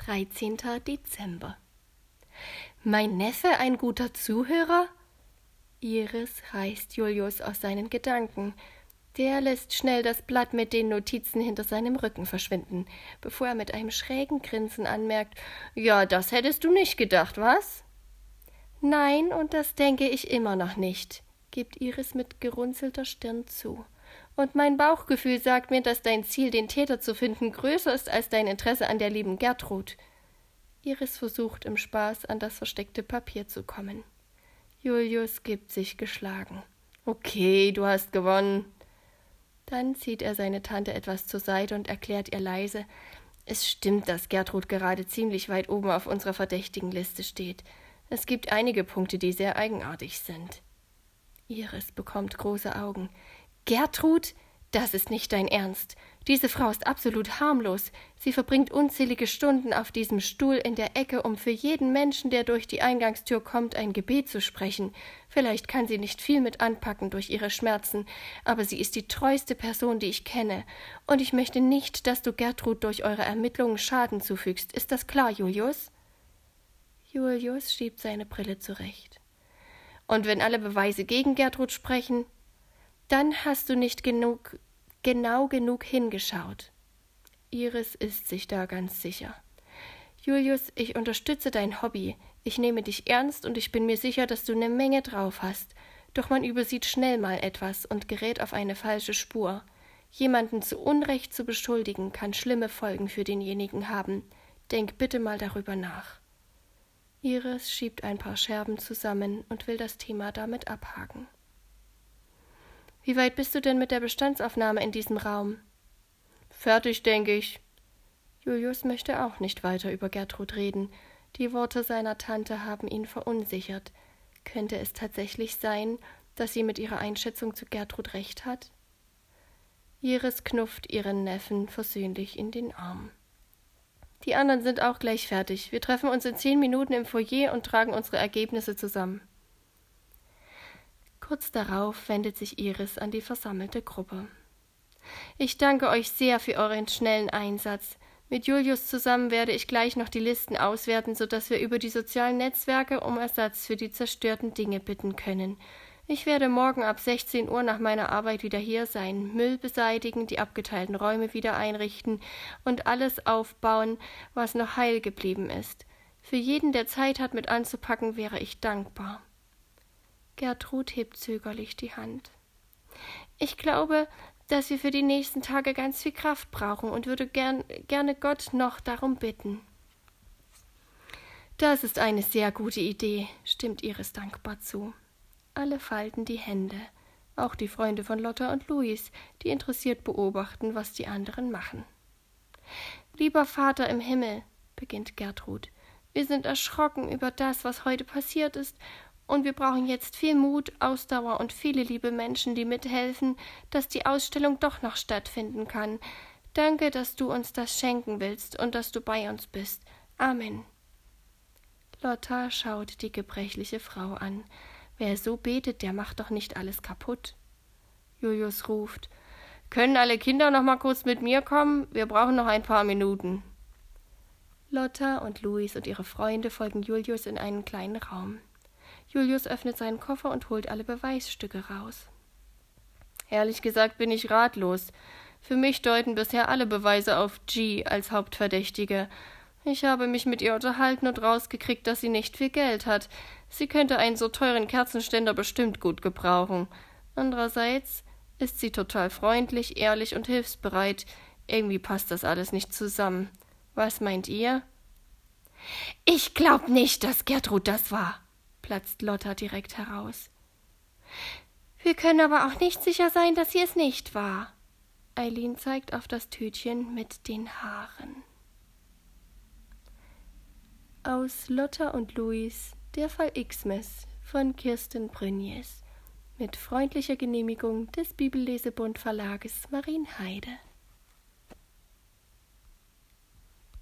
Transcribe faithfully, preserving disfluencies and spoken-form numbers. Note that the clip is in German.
dreizehnter Dezember. Mein Neffe ein guter Zuhörer? Iris reißt Julius aus seinen Gedanken. Der lässt schnell das Blatt mit den Notizen hinter seinem Rücken verschwinden, bevor er mit einem schrägen Grinsen anmerkt: »Ja, das hättest du nicht gedacht, was?« »Nein, und das denke ich immer noch nicht«, gibt Iris mit gerunzelter Stirn zu. »Und mein Bauchgefühl sagt mir, dass dein Ziel, den Täter zu finden, größer ist als dein Interesse an der lieben Gertrud.« Iris versucht im Spaß, an das versteckte Papier zu kommen. Julius gibt sich geschlagen. »Okay, du hast gewonnen.« Dann zieht er seine Tante etwas zur Seite und erklärt ihr leise: »Es stimmt, dass Gertrud gerade ziemlich weit oben auf unserer verdächtigen Liste steht. Es gibt einige Punkte, die sehr eigenartig sind.« Iris bekommt große Augen. »Gertrud? Das ist nicht dein Ernst. Diese Frau ist absolut harmlos. Sie verbringt unzählige Stunden auf diesem Stuhl in der Ecke, um für jeden Menschen, der durch die Eingangstür kommt, ein Gebet zu sprechen. Vielleicht kann sie nicht viel mit anpacken durch ihre Schmerzen, aber sie ist die treueste Person, die ich kenne. Und ich möchte nicht, dass du Gertrud durch eure Ermittlungen Schaden zufügst. Ist das klar, Julius?« Julius schiebt seine Brille zurecht. »Und wenn alle Beweise gegen Gertrud sprechen, dann hast du nicht genug, genau genug hingeschaut.« Iris ist sich da ganz sicher. »Julius, ich unterstütze dein Hobby. Ich nehme dich ernst und ich bin mir sicher, dass du eine Menge drauf hast. Doch man übersieht schnell mal etwas und gerät auf eine falsche Spur. Jemanden zu Unrecht zu beschuldigen, kann schlimme Folgen für denjenigen haben. Denk bitte mal darüber nach.« Iris schiebt ein paar Scherben zusammen und will das Thema damit abhaken. »Wie weit bist du denn mit der Bestandsaufnahme in diesem Raum?« »Fertig, denke ich.« Julius möchte auch nicht weiter über Gertrud reden. Die Worte seiner Tante haben ihn verunsichert. Könnte es tatsächlich sein, dass sie mit ihrer Einschätzung zu Gertrud recht hat? Iris knufft ihren Neffen versöhnlich in den Arm. »Die anderen sind auch gleich fertig. Wir treffen uns in zehn Minuten im Foyer und tragen unsere Ergebnisse zusammen.« Kurz darauf wendet sich Iris an die versammelte Gruppe. »Ich danke euch sehr für euren schnellen Einsatz. Mit Julius zusammen werde ich gleich noch die Listen auswerten, sodass wir über die sozialen Netzwerke um Ersatz für die zerstörten Dinge bitten können. Ich werde morgen ab sechzehn Uhr nach meiner Arbeit wieder hier sein, Müll beseitigen, die abgeteilten Räume wieder einrichten und alles aufbauen, was noch heil geblieben ist. Für jeden, der Zeit hat, mit anzupacken, wäre ich dankbar.« Gertrud hebt zögerlich die Hand. »Ich glaube, dass wir für die nächsten Tage ganz viel Kraft brauchen und würde gern, gerne Gott noch darum bitten.« »Das ist eine sehr gute Idee«, stimmt Iris dankbar zu. Alle falten die Hände, auch die Freunde von Lotta und Luis, die interessiert beobachten, was die anderen machen. »Lieber Vater im Himmel«, beginnt Gertrud, »wir sind erschrocken über das, was heute passiert ist, und wir brauchen jetzt viel Mut, Ausdauer und viele liebe Menschen, die mithelfen, dass die Ausstellung doch noch stattfinden kann. Danke, dass du uns das schenken willst und dass du bei uns bist. Amen.« Lotta schaut die gebrechliche Frau an. Wer so betet, der macht doch nicht alles kaputt. Julius ruft: »Können alle Kinder noch mal kurz mit mir kommen? Wir brauchen noch ein paar Minuten.« Lotta und Luis und ihre Freunde folgen Julius in einen kleinen Raum. Julius öffnet seinen Koffer und holt alle Beweisstücke raus. »Ehrlich gesagt bin ich ratlos. Für mich deuten bisher alle Beweise auf G als Hauptverdächtige. Ich habe mich mit ihr unterhalten und rausgekriegt, dass sie nicht viel Geld hat. Sie könnte einen so teuren Kerzenständer bestimmt gut gebrauchen. Andererseits ist sie total freundlich, ehrlich und hilfsbereit. Irgendwie passt das alles nicht zusammen. Was meint ihr?« »Ich glaub nicht, dass Gertrud das war«, platzt Lotta direkt heraus. »Wir können aber auch nicht sicher sein, dass sie es nicht war.« Eileen zeigt auf das Tütchen mit den Haaren. Aus Lotta und Luis, der Fall Xmas von Kirsten Brünjes. Mit freundlicher Genehmigung des Bibellesebund Verlages Marienheide.